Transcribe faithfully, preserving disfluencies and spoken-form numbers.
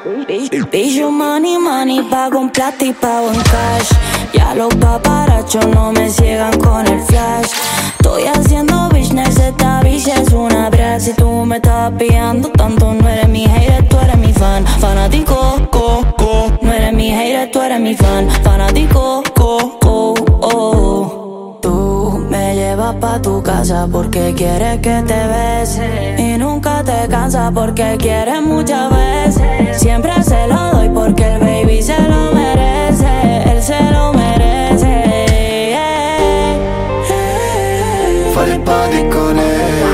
Pillo money, money, pago en plata y pago en cash. Ya los paparachos no me ciegan con el flash. Estoy haciendo business, esta bicha es una brat. Si tú me estás pillando tanto, no eres mi hater, tú eres mi fan. Fanático, co, co. No eres mi hater, tú eres mi fan. Fanático, co, co, oh. Tú me llevas pa' tu casa porque quieres que te bese y nunca te cansas porque quieres muchas veces. Siempre